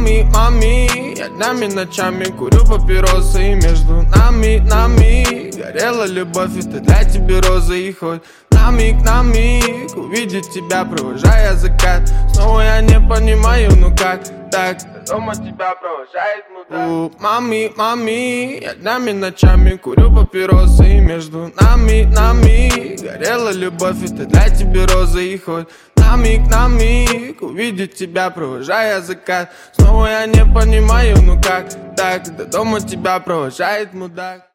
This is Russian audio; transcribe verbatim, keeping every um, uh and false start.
мами, мами, я днями, ночами курю папиросы. И между нами, нами горела любовь, это для тебя роза. И хоть на миг, на миг увидеть тебя, провожая закат. Снова я не понимаю, ну как так? Дома тебя провожает мудак. У, мами, мами, я днями, ночами курю папиросы. И между нами, нами горела любовь, это для тебя роза. И хоть на миг, на миг увидеть тебя, провожая закат. Снова я не понимаю, ну как так? До дома тебя провожает мудак.